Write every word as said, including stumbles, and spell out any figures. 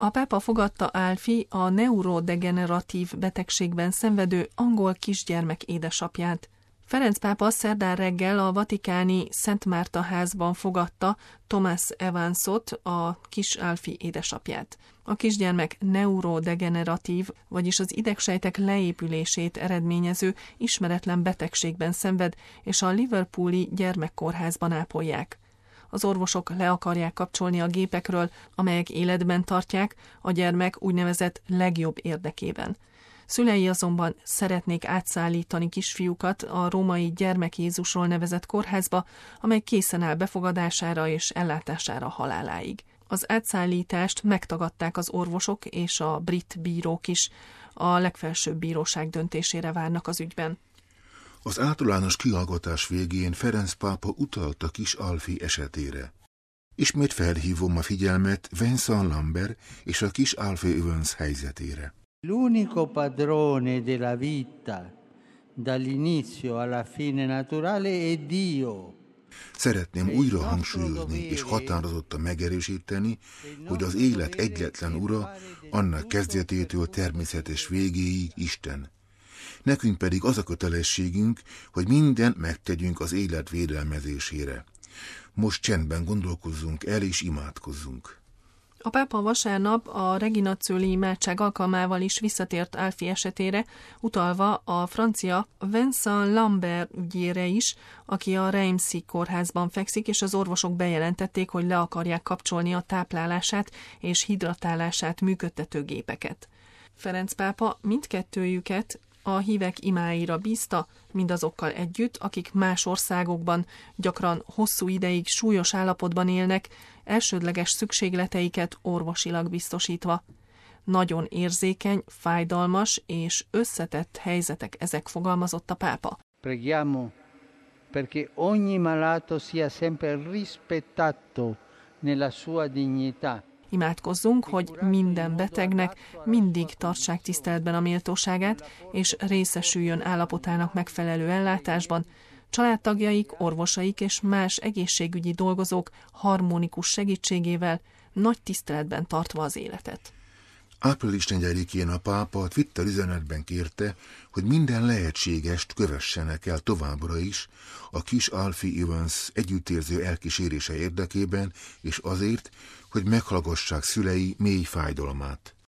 A pápa fogadta Alfie, a neurodegeneratív betegségben szenvedő angol kisgyermek édesapját. Ferenc pápa szerdán reggel a vatikáni Szent Márta házban fogadta Thomas Evansot, a kis Alfie édesapját. A kisgyermek neurodegeneratív, vagyis az idegsejtek leépülését eredményező ismeretlen betegségben szenved, és a Liverpooli gyermekkórházban ápolják. Az orvosok le akarják kapcsolni a gépekről, amelyek életben tartják a gyermek úgynevezett legjobb érdekében. Szülei azonban szeretnék átszállítani kisfiúkat a római Gyermek Jézusról nevezett kórházba, amely készen áll befogadására és ellátására haláláig. Az átszállítást megtagadták az orvosok és a brit bírók is. A legfelsőbb bíróság döntésére várnak az ügyben. Az általános kihallgatás végén Ferenc pápa utalt a kis Alfie esetére. Ismét felhívom a figyelmet Vincent Lambert és a kis Alfie Evans helyzetére. L'unico padrone della vita, dall'inizio alla fine naturale, è Dio. Szeretném újra hangsúlyozni és határozottan megerősíteni, hogy az élet egyetlen ura, annak kezdetétől természetes végéig Isten. Nekünk pedig az a kötelességünk, hogy mindent megtegyünk az élet védelmezésére. Most csendben gondolkozzunk el és imádkozzunk. A pápa vasárnap a Regina Coeli imádság alkalmával is visszatért Alfie esetére, utalva a francia Vincent Lambert ügyére is, aki a Reimsi kórházban fekszik, és az orvosok bejelentették, hogy le akarják kapcsolni a táplálását és hidratálását működtető gépeket. Ferenc pápa mindkettőjüket a hívek imáira bízta, mindazokkal együtt, akik más országokban gyakran hosszú ideig súlyos állapotban élnek, elsődleges szükségleteiket orvosilag biztosítva. Nagyon érzékeny, fájdalmas és összetett helyzetek ezek, fogalmazott a pápa. Preghiamo perché ogni malato sia sempre rispettato nella sua dignità. Imádkozzunk, hogy minden betegnek mindig tartsák tiszteletben a méltóságát, és részesüljön állapotának megfelelő ellátásban, családtagjaik, orvosaik és más egészségügyi dolgozók harmonikus segítségével, nagy tiszteletben tartva az életet. április negyedikén a pápa Twitter üzenetben kérte, hogy minden lehetségest kövessenek el továbbra is a kis Alfie Evans együttérző elkísérése érdekében, és azért, hogy meghallgassák szülei mély fájdalmát.